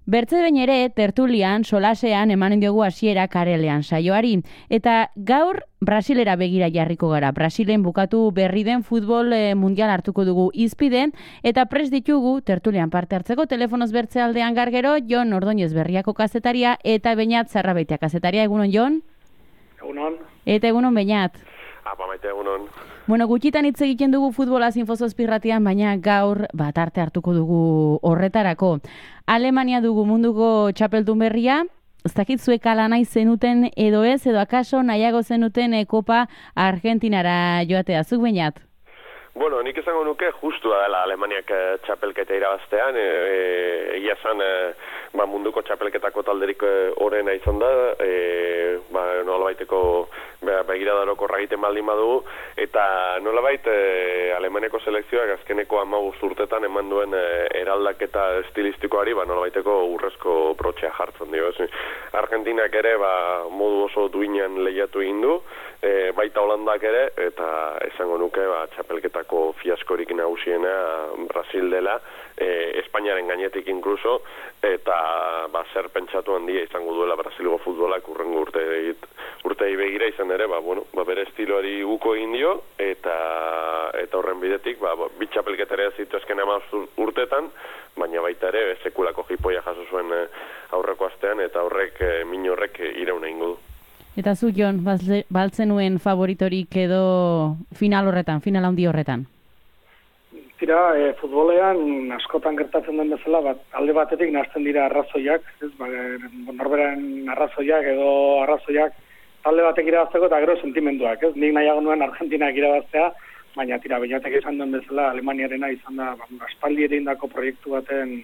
Bertze behin ere, tertulian, solasean, emanen diogu hasiera karelean saioari. Eta gaur, Brasilera begira jarriko gara. Brasilen bukatu berri den futbol mundial hartuko dugu izpide, eta prest ditugu, tertulian parte hartzeko, telefonoz bertze aldean gargero, Jon Ordóñez Berriako kazetaria, eta Beñat Zarrabeitia kazetaria. Egunon, Jon? Egunon. Eta egunon, Beñat? Apa, maite egunon. Bueno, gutxitan hitz egiten dugu futbolaz infozozpirratian, baina gaur arte hartuko dugu horretarako. Alemania dugu munduko txapeldun berria, ez dakit zuek ala nahi zenuten edo ez, edo akaso nahiago zenuten Kopa Argentinara joatea, zuk Beñat? Bueno, nik esango nuke justua dela Alemaniak txapelketa irabaztean, egia zan munduko txapelketako talderik horrena izan da, nolabaiteko begiradaroko ragiten baldin badugu, eta nolabait Alemaniako selekzioak azkeneko 15 urtetan eman duen eraldaketa estilistikoari nolabaiteko urrezko brotxea jartzen dio. Argentinak ere modu oso duinan lehiatu egin du, baita Holandak ere, eta esango nuke txapelketako fiaskorik nagusiena Brasil dela, Espainiaren gainetik inkluso, eta zer pentsatu handia izango duela Brasilgo futbolak urrengo urtei begira izan ere, bere estiloari uko egin dio, eta horren bidetik, bi txapelketarea zitu esken 15 urtetan, baina baita ere sekulako jipoia jaso zuen aurreko astean, eta min horrek irauna ingo du. Eta zu, Jon, baltzen nuen favoritorik edo final handi horretan? Tira, futbolean askotan gertatzen den bezala, alde batetik nazten dira arrazoiak, norberen arrazoiak edo arrazoiak talde batek irabazteko eta gero sentimenduak, nik nahiago nuen Argentinak irabaztea, baina tira, Beñatek izan duen bezala Alemaniarena izan da, aspaldi erindako proiektu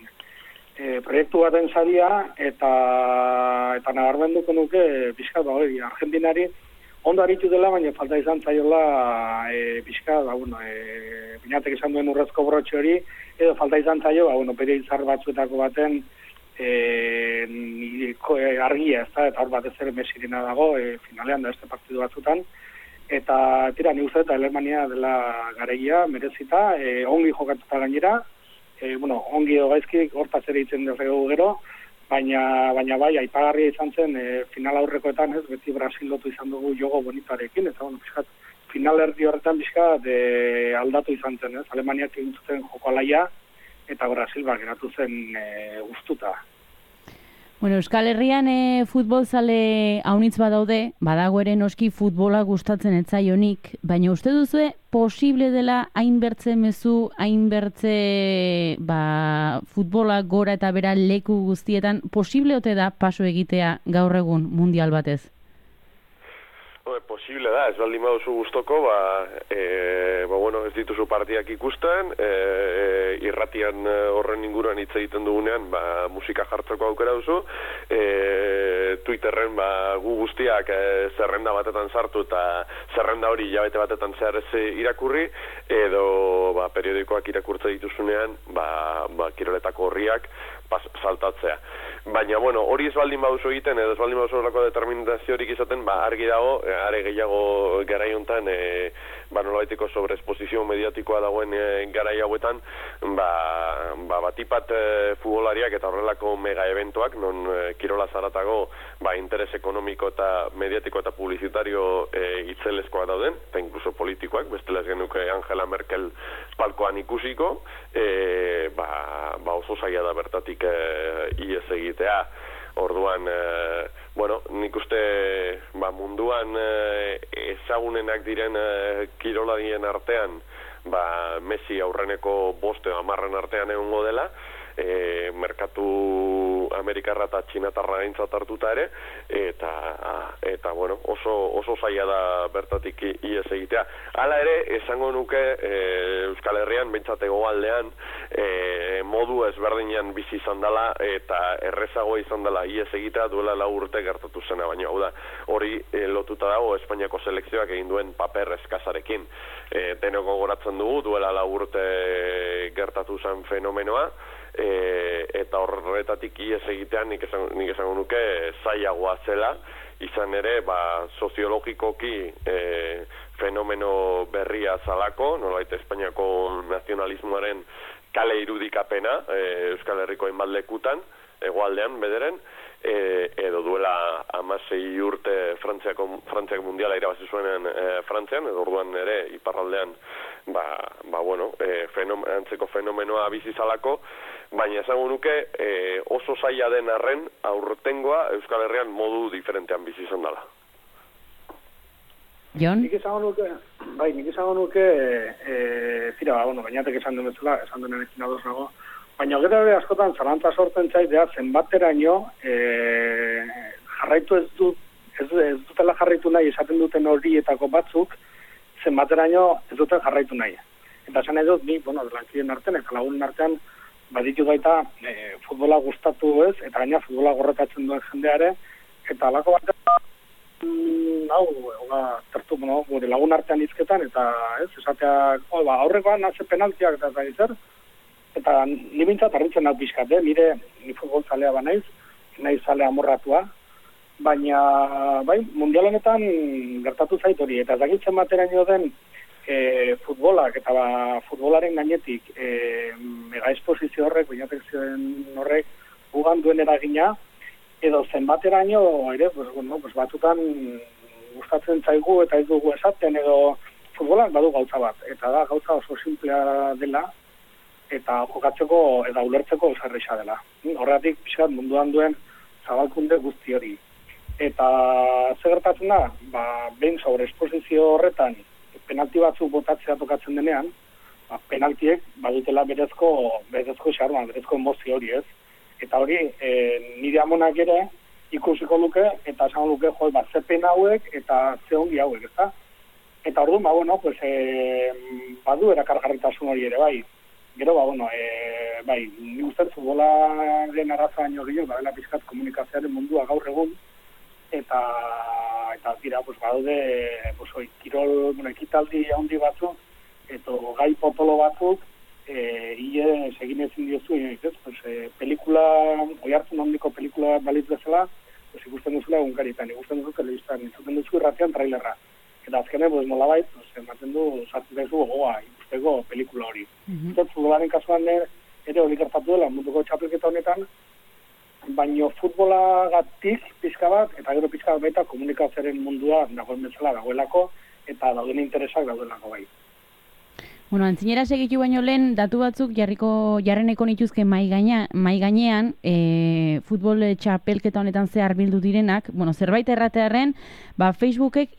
baten saria, eta nabarmenduko nuke pixkat Argentinari ondo aritu dela, baina falta izan zaiola pixkat, Beñatek izan duen urrezko brotxe hori, edo falta izan zaio, bere izar batzuetako baten argia, eta hor batez ere Messirena dago, finalean da beste partidu batzutan, eta tira, ni uste eta Alemania dela garegia, merezita, ongi jokatuta gainera, ongi edo gaizki, hortaz ere itzen dugu gero, baina bai, aipagarria izan zen, final aurrekoetan, beti Brasil lotu izan dugu jogo bonitarekin, eta final erdi horretan bizkat aldatu izan zen, Alemaniak egin zuten joko alaia, eta Brasil geratu zen guztuta. Bueno, Euskal Herrian futbolzale haunitz badaude, badago ere noski futbola gustatzen etzaionik, baina uste duzue posible dela hainbertze mezu, hainbertze futbola gora eta bera leku guztietan, posible ote da paso egitea gaur egun mundial batez? Posible da, ez baldin baduzu gustoko, ez dituzu partidak ikusten, irratian horren inguruan hitz egiten dugunean, musika jartzeko aukera duzu, Twitterren gu guztiak zerrenda batetan sartu eta zerrenda hori hilabete batetan zehar ez irakurri, edo periodikoak irakurtze dituzunean, kiroletako horriak saltatzea. Baina, hori ez baldin baduzu egiten, edo ez baldin baduzu horreko determinaziorik izaten, argi dago, are gehiago garai hontan, nolabaiteko sobreexposizio mediatikoa dagoen garai hauetan, batipat futbolariak eta horrelako mega eventoak, non kirola zaratago, interes ekonomiko eta mediatiko eta publizitario itzelezkoa dauden, eta inkluso politikoak, bestela ez genuke Angela Merkel palkoan ikusiko, oso zaila da bertatik iez egitea. Orduan, nik uste munduan ezagunenak diren kiroladien artean, Messi aurreneko 5 edo 10 artean egongo dela, merkatu amerikarra eta txinatarra aintzat hartuta ere, eta oso zaila da bertatik iez egitea. Hala ere, esango nuke Euskal Herrian, behintzat hegoaldean, modu ezberdinean bizi izan dela, eta errezagoa izan dela iez egitea duela 4 urte gertatu zena, baina hori lotuta dago Espainiako selekzioak egin duen paper eskazarekin. Denoko goratzen dugu, duela 4 urte gertatu zen fenomenoa, eta horretatik iez egitean nik esango nuke zailagoa zela, izan ere soziologikoki fenomeno berria zalako, nolabait Espainiako nazionalismoaren kale irudikapena Euskal Herriko hainbat lekutan, hegoaldean bederen, edo duela 16 urte Frantziak mundiala irabazi zuenean Frantzian, edo orduan ere iparraldean antzeko fenomenoa bizi zalako, baina esango nuke oso zaila den arren aurtengoa Euskal Herrian modu diferentean bizi izan dela. Jon? Nik esango nuke, bainatek esan duen bezala, esan duen enekin ados nago, baina gero ere askotan zalantza sortzen zaitea zenbateraino jarraitu ez dutela jarraitu nahi esaten duten horietako batzuk, zenbateraino ez duten jarraitu nahi. Eta esan edo, lankideen artean eta lagunen artean baditu baita futbola gustatu ez, eta gaina futbola gorretatzen duen jendeare, eta alako bat gure lagun artean izketan, eta esatea, aurrekoan naze penaltiak eta zer, eta ni bintzat harritzen hau pixkat, ni futbol zalea banaiz, nahi zalea amorratua, baina, mundial honetan gertatu zait hori, eta zagitzen bateraino den futbolak, eta futbolaren gainetik mega esposizio horrek, bainatek zioen horrek, gugan duen eragina, edo zenbateraino ere, batutan gustatzen zaigu eta ez dugu esaten, edo futbolak badu gauza bat, eta da gauza oso simplea dela, eta jokatzeko eta ulertzeko oso erresa dela. Horregatik pixkat munduan duen zabalkunde guzti hori. Eta zer gertatzen da, behin sobre esposizio horretan penalti batzuk botatzea tokatzen denean, penaltiek badutela berezko xarma, berezko emozio hori ez. Eta hori, nire amonak ere ikusiko luke, eta esan luke, ze pena hauek eta ze ongi hauek, ezta? Eta orduan, badu erakargarritasun hori ere, bai. Gero, ni uste futbolaren arazoa baino gehiago, badela pixkat komunikazioaren mundua gaur egun, eta tira, badaude, kirol, ekitaldi handi batzuk, eta gai potolo batzuk, egin ezin diozu, pelikula, oihartzun handiko pelikula balitz bezala, ikusten duzula egunkaritan, ikusten duzu telebistan, ikusten duzu irratian trailerra. Eta azkene, nolabait, ematen du, sartzen daizu gogoa, ikusteko pelikula hori. Futbolaren kasuan ere hori gertatu dela munduko txapelketa honetan, baino futbolagatik pixka bat, eta gero pixka bat baita komunikazioaren mundua dagoen bezala dagoelako, eta dauden interesak daudelako bai. Bueno, antzinera segitu baino lehen, datu batzuk jarreneko nituzke mai gainean, futbol txapelketa honetan zehar bildu direnak, zerbait erratearen, Facebookek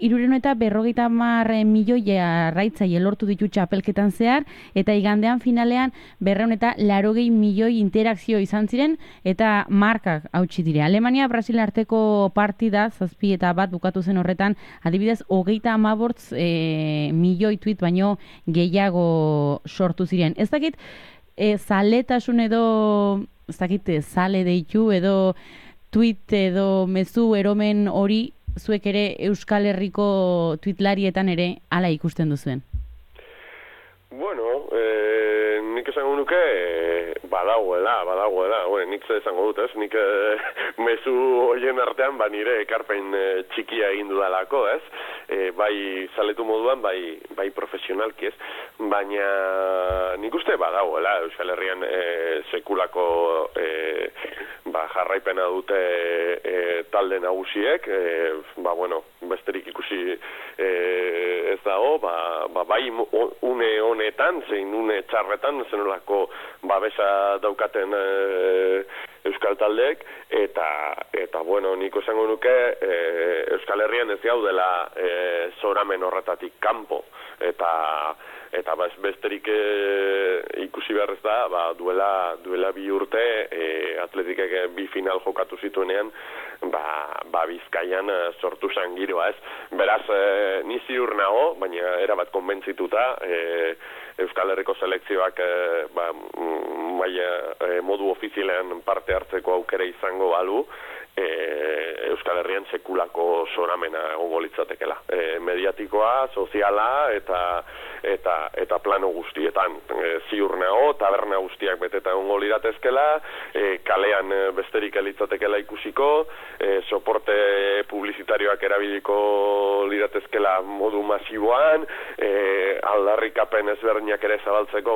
350 milioi jarraitzaile lortu ditu txapelketan zehar, eta igandean finalean 280 milioi interakzio izan ziren, eta markak hautsi dire. Alemania Brasil arteko partida, 7-1 bukatu zen horretan, adibidez, 38 milioi tweet baino gehiago sortu ziren. Ez dakit, zaletasun edo, zale deitu edo tweet edo mezu eromen hori zuek ere Euskal Herriko tweetlarietan ere hala ikusten duzuen? Bueno, nik esango nuke badagoela. Nik esango dut, ez? Nik mezu horien artean nire ekarpen txikia egin dudalako, ez? Bai zaletu moduan, bai profesionalki, ez? Baina nik uste badagoela Euskal Herrian sekulako jarraipena dute talde nagusiek, besterik ikusi ez dago, bai une honetan, zein une txarretan, zenolako babesa daukaten Euskal taldeek, eta niko esango nuke Euskal Herrian ez gaudela zoramen horretatik kanpo, eta besterik ikusi behar ez da, duela 2 urte Atletikek 2 final jokatu zituenean, Bizkaian sortu zen giroa, ez? Beraz, ni ziur nago, baina erabat konbentzituta, Euskal Herriko selekzioak modu ofizialean parte hartzeko aukera izango balu, Euskal Herrian sekulako zoramena egongo litzatekeela. Mediatikoa, soziala eta eta plano guztietan. Ziur nago, taberna guztiak beteta egongo liratezkela, kalean besterik elitzatekela ikusiko, soporte publizitarioak erabiliko liratezkela modu masiboan, aldarrikapen ezberdinak ere zabaltzeko,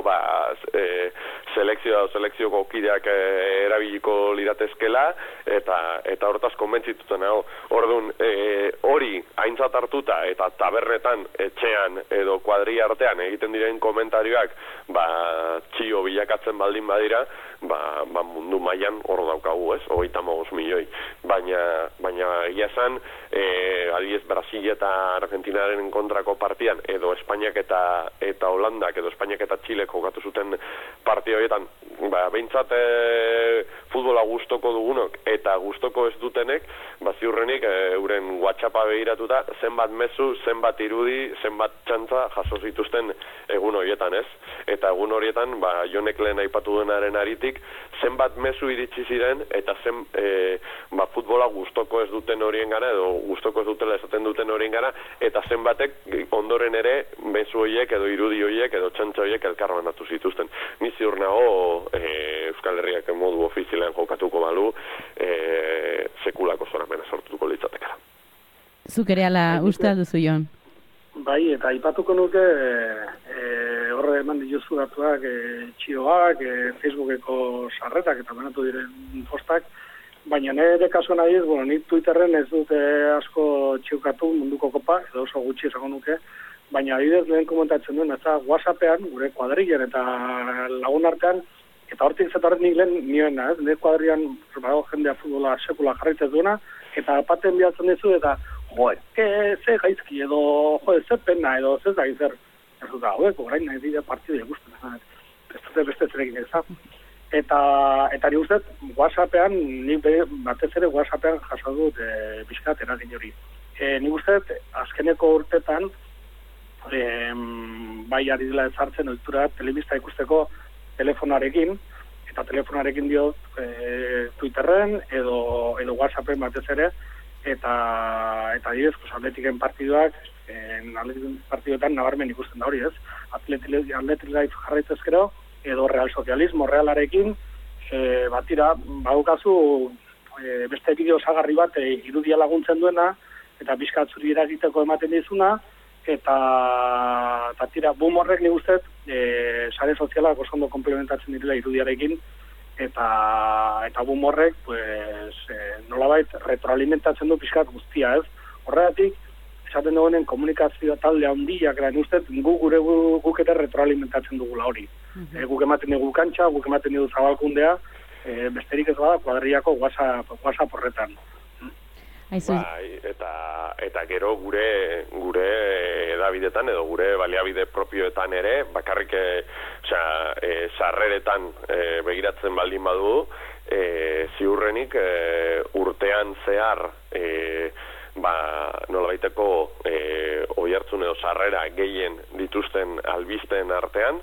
selekzioko kideak erabiliko liratezkela, eta hortaz konbentzituten nago. Orduan, hori aintzat hartuta eta tabernetan, etxean edo kuadria artean egiten diren komentarioak txio bilakatzen baldin badira, mundu mailan hor daukagu, ez? 35 milioi. Baina egia esan, adibidez Brasil eta Argentinaren kontrako partian, edo Espainiak eta Holandak, edo Espainiak eta Txilek jokatu zuten partida horietan, behintzat futbola gustoko dugunok eta gustoko ez dutenek, ziurrenik euren WhatsAppa begiratuta zenbat mezu, zenbat irudi, zenbat txantza jaso zituzten egun horietan, ez? Eta egun horietan, Jonek lehen aipatu denaren aritik, zenbat mezu iritsi ziren eta futbola gustoko ez duten horien gara, edo gustoko ez dutela esaten duten horien gara, eta zenbatek ondoren ere mezu horiek edo irudi horiek edo txantza horiek elkarbanatu zituzten. Ni ziur nago Euskal Herriak modu ofizialean jokatuko balu, sekulako zoramena sortuko litzatekara. Zuk ere ala uste alduzu, Jon? Bai, eta aipatuko nuke horre eman dituzu datuak txioak, Facebookeko sarretak eta banatu diren postak, baina nire kasuan adiz, ni Twitterren ez dute asko txiokatu munduko kopa, edo oso gutxi esango nuke, baina adibidez lehen komentatzen duen, eta WhatsAppean, gure kuadrilen eta lagun artean, eta hortik zetorret nik lehen nioena, nire kuadrian jendea futbola sekula jarraitzen duena, eta paten bihatzen dizu, eta ze gaizki edo, ze pena edo, ze da gizer, ez dut da, orain nahi dira partidea guztien, ez dute beste zerekin ez da. Eta ni uste, WhatsAppean, nik batez ere WhatsAppean jaso dut bizkat eragin hori. Nik uste, azkeneko urtetan, bai ari dela ezartzen ohitura telebista ikusteko telefonarekin, eta telefonarekin diot Twitterren edo WhatsAppen batez ere, eta adibidez, atletiken partiduak, atletiken partiduetan nabarmen ikusten da hori, ez? Atletik Life jarraitzezkero, edo Real Socialismo Realarekin, batira, badukazu beste bideo osagarri bat irudia laguntzen duena, eta bizkat zuri eragiteko ematen dizuna, eta tira, boom horrek nik ustez, sare sozialak oso ondo komplementatzen direla irudiarekin, eta boom horrek, nolabait, retroalimentatzen du bizkat guztia, ez? Horregatik, esaten dugunen komunikazio talde handiak gara, ustez, guk ere retroalimentatzen dugula hori. Guk ematen dugu kantxa, guk ematen dugu zabalkundea, besterik ez bada, kuadriako WhatsApp horretan. Bai, eta gero gure edabidetan edo gure baliabide propioetan ere, bakarrik sarreretan begiratzen baldin badu, ziurrenik urtean zehar nolabaiteko oihartzun edo sarrera gehien dituzten albisten artean,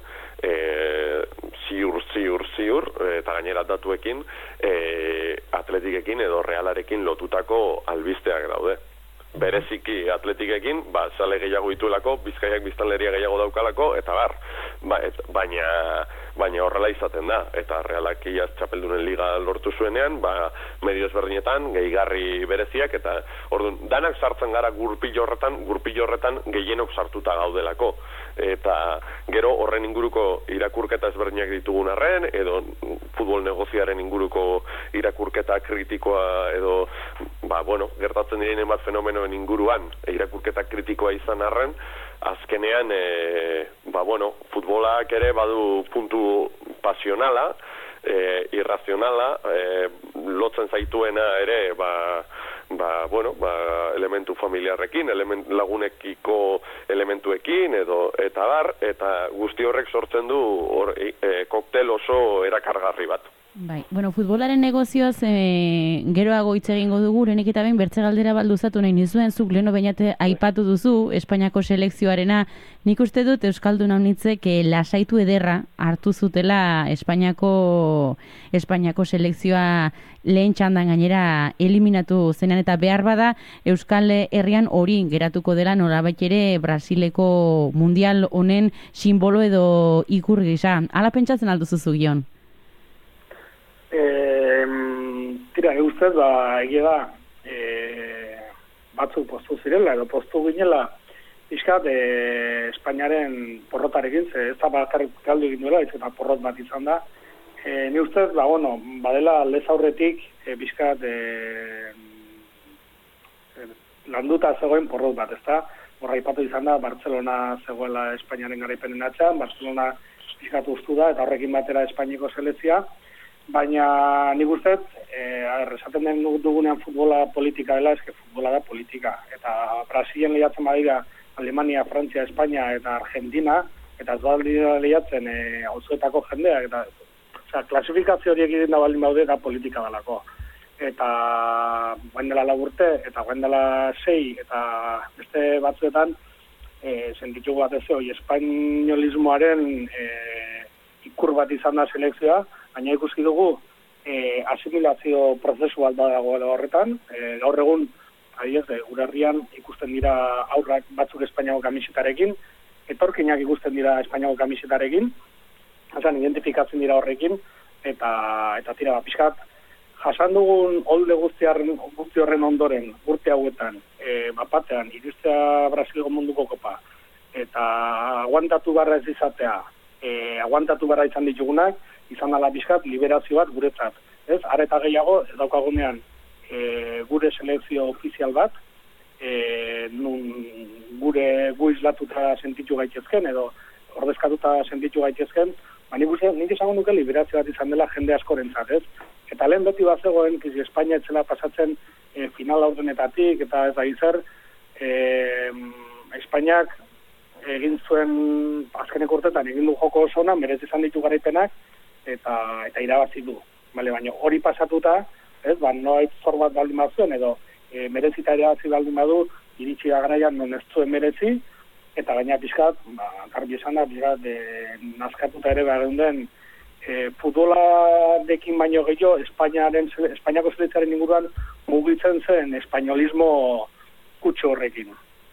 ziur, eta gainera datuekin, atletikekin edo Realarekin lotutako albisteak daude. Bereziki atletikekin, zale gehiago dituelako, Bizkaiak biztanleria gehiago daukalako, eta baina horrela izaten da, eta Realak iaz txapeldunen liga lortu zuenean, medio ezberdinetan, gehigarri bereziak, eta orduan, danak sartzen gara gurpilo horretan gehienok sartuta gaudelako, eta gero horren inguruko irakurketa ezberdinak ditugun arren, edo futbol negoziaren inguruko irakurketa kritikoa, edo, gertatzen diren bat fenomenoen inguruan, irakurketa kritikoa izan arren, azkenean, futbolak ere badu puntu pasionala, irrazionala, lotzen zaituena ere, elementu familiarrekin, lagunekiko elementuekin, eta guzti horrek sortzen du koktel oso erakargarri bat. Bai, bueno, futbolaren negozioaz geroago hitz egingo dugu, lehenik eta behin bertze galdera balduzatu nahi nizuen, zuk leheno bainate aipatu duzu Espainiako selekzioarena. Nik uste dut Euskaldun haunitzek lasaitu ederra hartu zutela Espainiako selekzioa lehen txandan gainera eliminatu zenean, eta behar bada Euskal Herrian hori geratuko dela nolabait ere Brasileko mundial honen simbolo edo ikur gisa. Hala pentsatzen alduzu zu, Jon? Tira, ustez, egia da, batzuk postu zirela, edo postu ginela, pixkat, Espainiaren porrotarekin, ez da bakarrik galdu egin duela, eta porrot bat izan da. Ni ustez, badela lez aurretik, pixkat, landuta zegoen porrot bat, ez da? Horra ipatu izan da, Barcelona zegoela Espainiaren garaipenen atxan, Barcelona pixkat ustu da, eta horrekin batera Espainiko selekzia. Baina nik uste, esaten den dugunean futbola politika dela, eske futbola da politika. Eta Brasilen lehiatzen badira Alemania, Frantzia, Espainia eta Argentina, eta ez badira lehiatzen auzoetako jendea, eta klasifikazio horiek egin da baldin baude da politika dalako. Eta guain dela 4 urte, eta guain dela 6, eta beste batzuetan, sentitugu bat ez hori, espainolismoaren ikur bat izan da selekzioa, baina ikusi dugu asimilazio prozesu bat dagoela horretan. Gaur egun, gure herrian ikusten dira aurrak batzuk Espainiako kamisetarekin, etorkinak ikusten dira Espainiako kamisetarekin, identifikatzen dira horrekin, eta tira pixkat, jasan dugun olde guzti horren ondoren, urte hauetan, batean, iristea Brasilgo munduko kopa, eta aguantatu barra ez izatea, aguantatu barra izan ditugunak, izan dela pixkat liberazio bat guretzat. Areta gehiago, ez daukagunean gure selekzio ofizial bat, nun gu islatuta sentitu gaitezken, edo ordezkatuta sentitu gaitezken, nik esango nuke liberazio bat izan dela jende askorentzat, ez? Eta lehen beti bat zegoen, Espainia etzela pasatzen final aurrenetatik, eta ez da izer, Espainiak egin zuen azkeneko urtetan egin du joko oso ona, merez izan ditu garaipenak, eta irabazi du. Baina hori pasatuta, noiz zor bat baldin bazuen, edo merezita irabazi baldin badu, iritsi da garaian non ez zuen merezi, eta gaina pixkat, garbi esan da, pixkat, nazkatuta ere behar den, futbolarekin baino gehiago, Espainiako selekzioaren inguruan mugitzen zen espainolismo kutsu horrekin.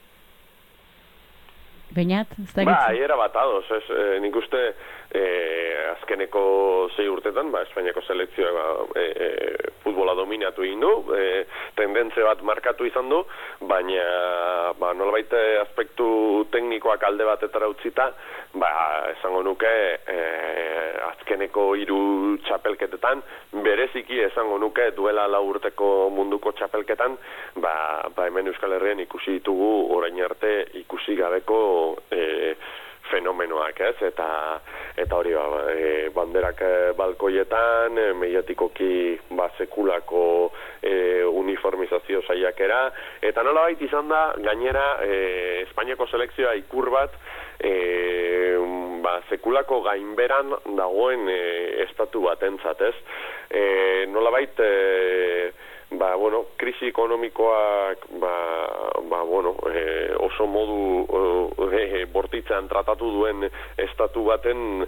Beñat, ez da era bat ados, nik uste azkeneko 6 urtetan, Espainiako selekzioa futbola dominatu egin du, tendentzia bat markatu izan du, baina nolabait aspektu teknikoak alde batetara utzita, esango nuke azkeneko 3 txapelketetan, bereziki esango nuke duela 4 urteko munduko txapelketan, hemen Euskal Herrian ikusi ditugu orain arte ikusi gabeko fenomenoak, ez? Eta hori banderak balkoietan, mediatikoki sekulako uniformizazio saiakera, eta nolabait izan da gainera Espainiako selekzioa ikur bat sekulako gainberan dagoen estatu batentzat, ez? Nolabait krisi ekonomikoak oso modu bortitzean tratatu duen estatu baten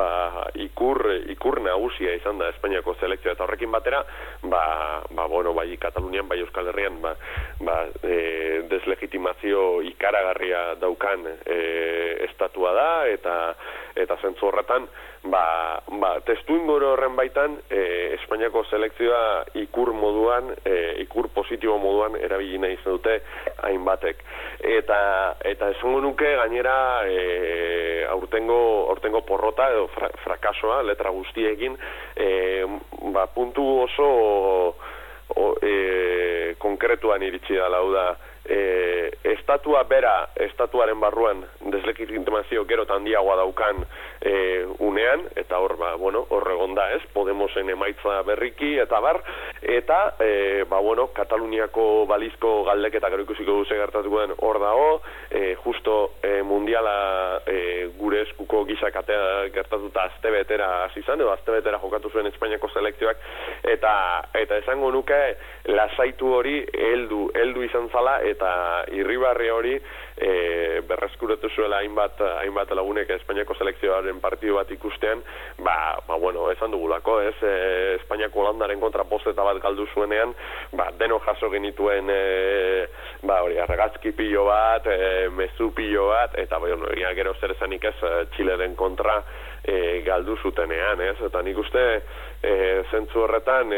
ikur nagusia izan da Espainiako selekzioa, eta horrekin batera bai Katalunian, bai Euskal Herrian deslegitimazio ikaragarria daukan estatua da, eta zentzu horretan testu inguru horren baitan Espainiako selekzioa ikur moduan, ikur positibo moduan erabili nahi izan dute hainbatek. Eta esango nuke gainera aurtengo porrota edo frakasoa letra guztiekin puntu oso konkretuan iritsi da, lau da estatua bera, estatuaren barruan deslegitimazio gero eta handiagoa daukan unean, eta hor, hor egonda ez, Podemosen emaitza berriki, eta bar, eta, Kataluniako balizko galdeketa gero ikusiko duze gertatuko den hor dago, justo mundiala gure eskuko gizakatea gertatuta astebetera hasi izan, edo astebetera jokatu zuen Espainiako selekzioak, eta esango nuke lasaitu hori heldu izan zala, eta irribarri hori berreskuratu zuela hainbat lagunek Espainiako selekzioaren partidu bat ikustean, esan dugulako, ez, Espainiako Holandaren kontra posteta bat galdu zuenean, deno jaso genituen argazki pilo bat, mezu pilo bat, eta gero zer esanik ez Txileren kontra galdu zutenean, ez, eta nik uste zentzu horretan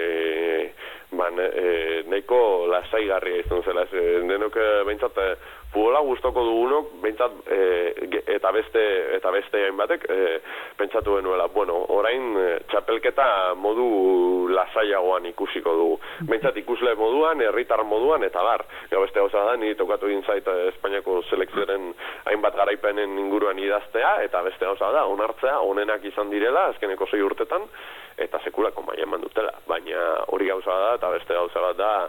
nahiko lasaigarria izan zela, denok behintzat futbola gustoko dugunok, behintzat eta beste hainbatek pentsatu genuela, orain txapelketa modu lasaiagoan ikusiko dugu. Behintzat ikusle moduan, herritar moduan, eta bar. Beste gauza da, ni tokatu egin zait Espainiako selekzioaren hainbat garaipenen inguruan idaztea, eta beste gauza da, onartzea, onenak izan direla, azkeneko 6 urtetan, eta sekulako maila eman dutela. Baina hori gauza da, eta beste gauza bat da,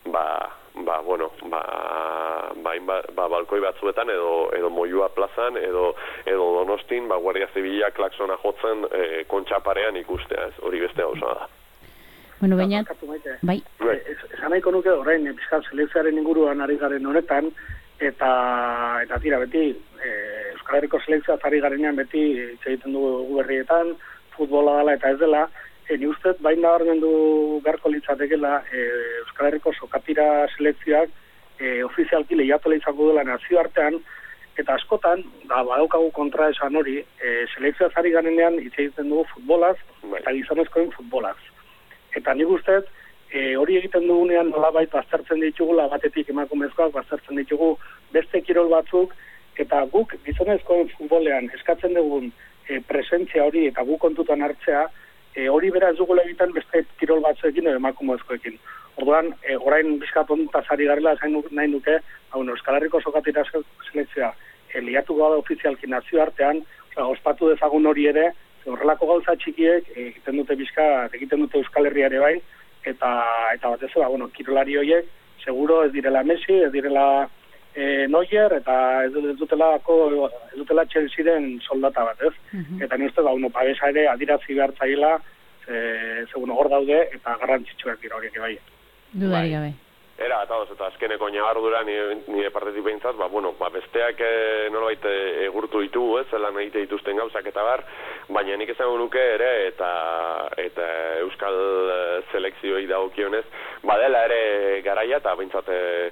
balkoi batzuetan edo Moyua plazan edo Donostin Guardia Zibila klaksona jotzen kontxaparean ikustea, ez, hori beste gauza da. Bueno, baina, bai. Esan nahiko nuke orain pixkat selekzioaren inguruan ari garen honetan, eta tira beti Euskal Herriko selekzioa ari garenean beti hitz egiten dugu berrietan, futbola dela eta ez dela, ni ustez bain nabarmendu beharko litzatekeela Euskal Herriko sokatira selekzioak ofizialki lehiatu izango dela nazioartean, eta askotan, badaukagu kontra esan hori, selekzioaz ari garenean hitz egiten dugu futbolaz, eta gizonezkoen futbolaz. Eta nik ustez, hori egiten dugunean nolabait baztertzen ditugula, batetik emakumezkoak baztertzen ditugu beste kirol batzuk, eta guk gizonezkoen futbolean eskatzen dugun presentzia hori eta guk kontutan hartzea, hori bera ez dugula egiten beste kirol batzuekin edo emakumezkoekin. Orduan, orain bizkat ontaz ari garela nahi nuke, Euskal Herriko sokatira selekzioa liatu gauda ofizialki nazioartean, ospatu dezagun hori ere, horrelako gauza txikiek egiten dute Euskal Herria ere bai, eta batez kirolari horiek, seguro ez direla Messi, ez direla Neuer, eta ez dutela Chelsearen soldata bat, ez? Eta ni uste babesa ere adirazi behar zaiela, hor daude, eta garrantzitsuak dira horiek bai. Dudari gabe. Eta azkeneko ñabardura nire partetik behintzat, besteak nolabait egurtu ditugu, zelan egite dituzten gauzak eta bar, baina nik esango nuke ere, eta Euskal selekzioi dagokionez, badela ere garaia, eta behintzat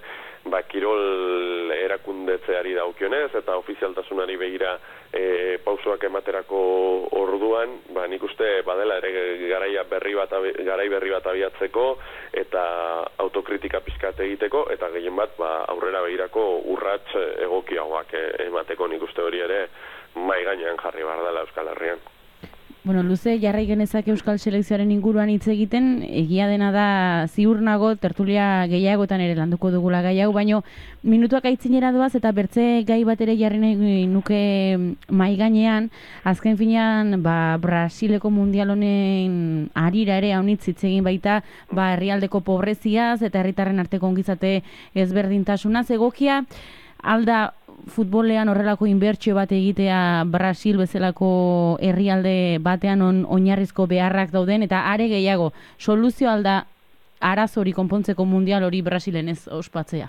kirol erakundetzeari dagokionez, eta ofizialtasunari begira pausoak ematerako orduan, nik uste badela ere garai berri bat abiatzeko, eta autokritika pizkat egiteko, eta gehien bat aurrera begirako urrats egokiagoak emateko, nik uste hori ere mai gainean jarri behar dela Euskal Herrian. Bueno, luze jarrai genezake Euskal selekzioaren inguruan hitz egiten, egia dena da ziur nago tertulia gehiagotan ere landuko dugula gai hau, baino minutuak aitzinera doaz eta bertze gai bat ere jarri nahi nuke mai gainean, azken finean Brasileko mundial honen harira ere haunitz hitz egin baita herrialdeko pobreziaz eta herritarren arteko ongizate ezberdintasunaz egokia, alda futbolean horrelako inbertsio bat egitea Brasil bezalako herrialde batean oinarrizko beharrak dauden, eta are gehiago, soluzio alda arazo hori konpontzeko mundial hori Brasilen ez ospatzea?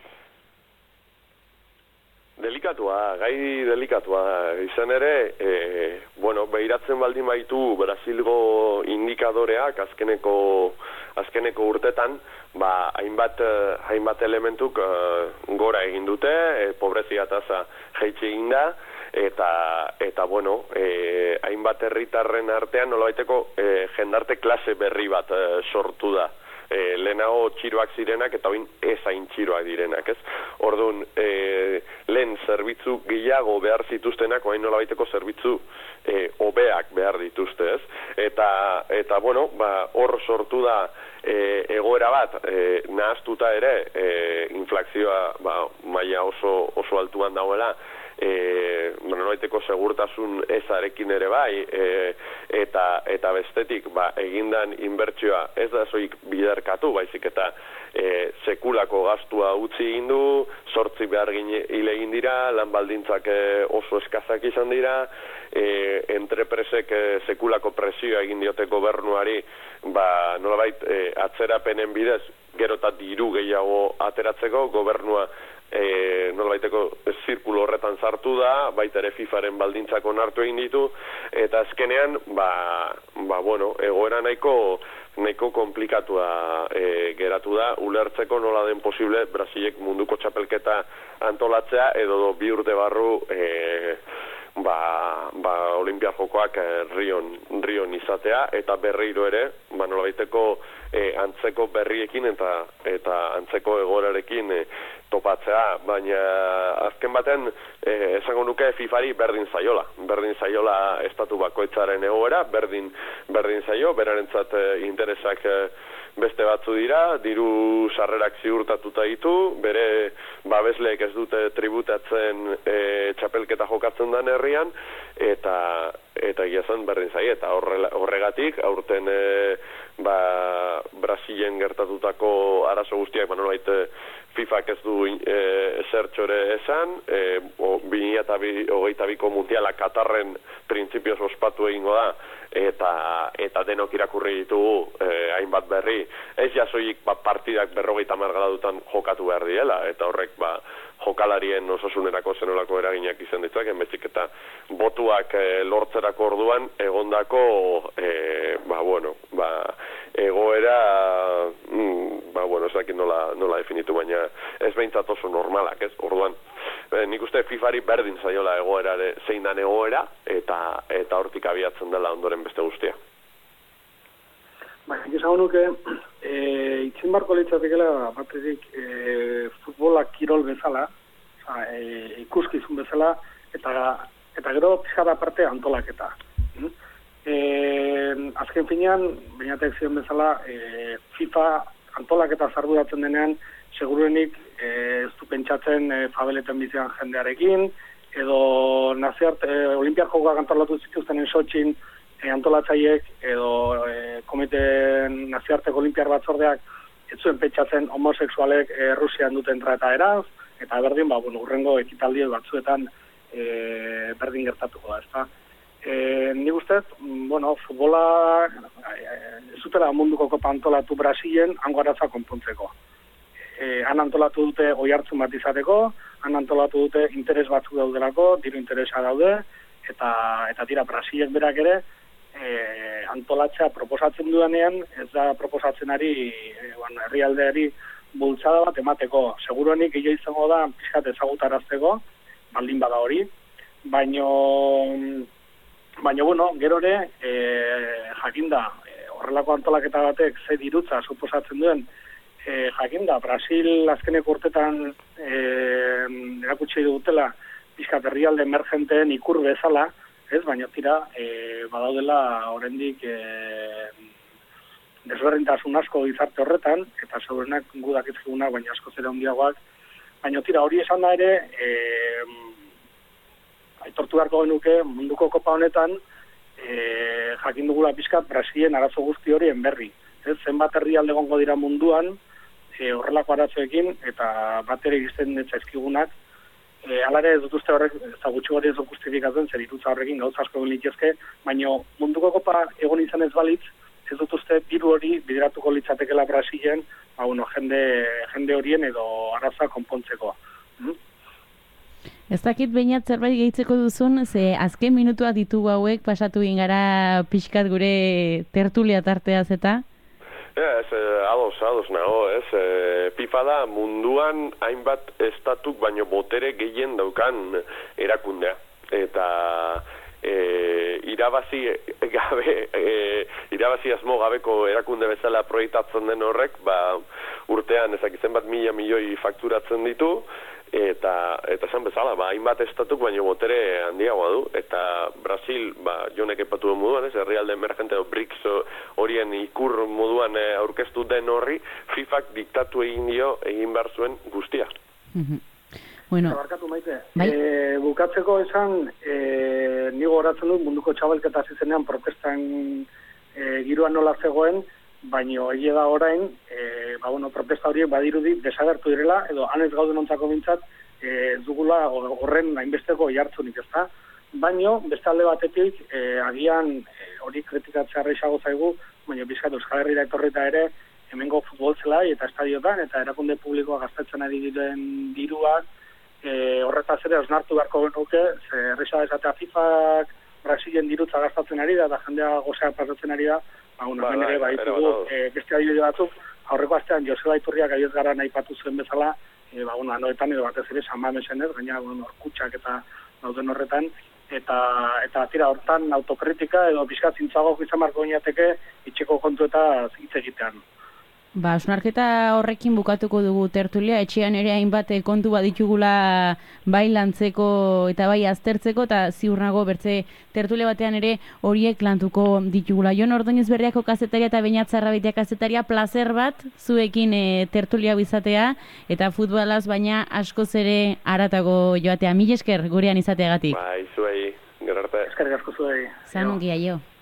Gai delikatua. Izan ere, behiratzen baldin baitu Brasilgo indikadoreak azkeneko urtetan, hainbat elementuk gora egin dute, pobrezia tasa jaitsi egin da, eta hainbat herritarren artean nolabaiteko jendarte klase berri bat sortu da. Lehenago txiroak zirenak eta oin ez hain txiroak direnak, ez? Orduan, lehen zerbitzu gehiago behar zituztenak, oain nolabaiteko zerbitzu hobeak behar dituzte, ez? Eta hor sortu da egoera bat, nahaztuta ere, inflazioa maila oso altuan dagoela, nolabaiteko segurtasun ezarekin ere bai, eta bestetik egindan inbertsioa ez da soik biderkatu, baizik eta sekulako gastua utzi egin du, 8 behargin hile egin dira, lan baldintzak oso eskazak izan dira, entrepresek sekulako presioa egin diote gobernuari, nolabait atzerapenen bidez gero eta diru gehiago ateratzeko, gobernua nolabaiteko zirkulo horretan sartu da, baita ere FIFAren baldintzak onartu egin ditu, eta azkenean, egoera nahiko komplikatua geratu da, ulertzeko nola den posible Brasilek munduko txapelketa antolatzea, edo 2 urte barru Olimpia Jokoak Rion izatea, eta berriro ere, nolabaiteko antzeko berriekin eta antzeko egoerarekin topatzea, baina azken baten esango nuke FIFAri berdin zaiola estatu bakoitzaren egoera, berdin zaio, berarentzat interesak beste batzu dira, diru sarrerak ziurtatuta ditu, bere babesleek ez dute tributatzen txapelketa jokatzen den herrian, eta egiazan berdin zaie, eta horregatik aurten Brasilen gertatutako arazo guztiak, nolabait FIFAk ez du zertxore esan, 2022ko mundiala Katarren printzipioz ospatu egingo da, eta denok irakurri ditugu hainbat berri, ez jasoik partidak 50 gradutan jokatu behar diela, eta horrek jokalarien osasunerako zenolako eraginak izan dituak, enbezik eta botuak lortzerako orduan egondako egoera ez dakit nola definitu, baina ez behintzat oso normalak, ez? Orduan, nik uste FIFAri berdin zaiola egoerare, zein dan egoera, eta hortik abiatzen dela ondoren beste guztia. Esan nuke, itzin barko litzatekela batetik futbolak kirol bezala, ikuskizun bezala, eta gero pixara aparte antolaketa. Azken finean, bainatek ziren bezala, FIFA antolaketa zarduratzen denean, seguruenik ez du pentsatzen fabeleten bizian jendearekin, edo Olimpiar Jokoak antolatu zituztenen Sotxin antolatzaiek, edo komite naziarteko Olimpiar batzordeak ez zuen pentsatzen homosexualek Rusian duten trataeraz, eta berdin, urrengo ekitaldi batzuetan berdin gertatuko da, ezta? Nik ustez, futbola ez zutela munduko kopa antolatu Brasilen hango arazoa konpontzeko. Han antolatu dute oihartzun bat izateko, han antolatu dute interes batzuk daudelako, diru interesa daude, eta tira Brasilek berak ere antolatzea proposatzen dudanean, ez da proposatzen ari herrialdeari bultzada bat emateko. Seguruenik gehiago izango da pixkat ezagutarazteko, baldin bada hori, baina gero ere, jakinda, horrelako antolaketa batek ze dirutza suposatzen duen, jakinda, Brasil azkeneko urtetan erakutsi dutela pixkat herrialde emergenteen ikur bezala, ez, baina tira, badaudela oraindik desberdintasun asko gizarte horretan, eta segurenak gudak ezkigunak, baina asko zera handiagoak, baina tira, hori esan da ere, aitortu beharko genuke munduko kopa honetan jakin dugula pixkat Brasilen arazo guzti horien berri. Zenbat herrialde egongo dira munduan horrelako arazoekin eta bat ere egizten etzaizkigunak. Hala ere ez dut uste horrek, ez gutxi hori ez dut justifikatzen, zer irutza horrekin gauza asko egin litezke, baina munduko kopa egon izan ez balitz, ez dut uste diru hori bideratuko litzatekela Brasilen, jende horien edo arazoa konpontzeko. Ez dakit behinat zerbait gehitzeko duzun, ze azken minutua ditugu hauek pasatu gara pixkat gure tertulia tarteaz eta? Ez, ados nago, ez. FIFA da munduan hainbat estatuk baino botere gehien daukan erakundea. Eta irabazi asmo gabeko erakunde bezala proiektatzen den horrek, urtean ezakitzen bat 1.000 milioi fakturatzen ditu, eta esan bezala, hainbat estatuk baino botere handiagoa du, eta Brasil, jonek epatu den moduan, herrialde emergente edo BRICS horien ikur moduan aurkeztu den horri, FIFAk diktatu egin behar zuen guztia. Bueno, barkatu maite. Bai. Bukatzeko esan, ni gogoratzen dut munduko txabalketa hasi zenean protestan giroan nola zegoen, baino egia da orain, protesta horiek badirudi desagertu direla, edo han ez gauden ontzako bintzat, dugula horren hainbesteko jartzunik, ezta? Baino, beste alde batetik, agian hori kritikatzea izango zaigu, baina bizkat Euskal Herrira etorrita ere, hemengo futbol zelai eta estadiotan, eta erakunde publikoa gastatzen ari diren diruak, horretaz ere osnartu beharko genuke, erresa esatea FIFAk Brasilen dirutza gastatzen ari da, eta jendea gozea pasatzen ari da, hemen ere baitugu beste adibide batzuk, aurreko astean Joseba Iturriak abiez gara nahi patu zuen bezala, anoetan edo batez ere San Mamesen ez, gaina orkutxak eta dauden horretan, eta tira hortan autokritika edo bizkat zintzagok izan marko gineateke itxeko kontu eta hitz egitean. Osnarketa horrekin bukatuko dugu tertulia, etxean ere hainbat kontu baditugula bai lantzeko eta bai aztertzeko, eta ziur nago bertze tertulia batean ere horiek lantuko ditugula. Jon Ordóñez Berriako kazetaria eta Beñat Zarrabeitia kazetaria, placer bat zuekin tertulia bizatea, eta futbolaz baina askoz ere haratago joatea. Mil esker gurean izateagatik. Bai, zuei, gero arte. Eskerrik asko zuei. Zan ongi aio.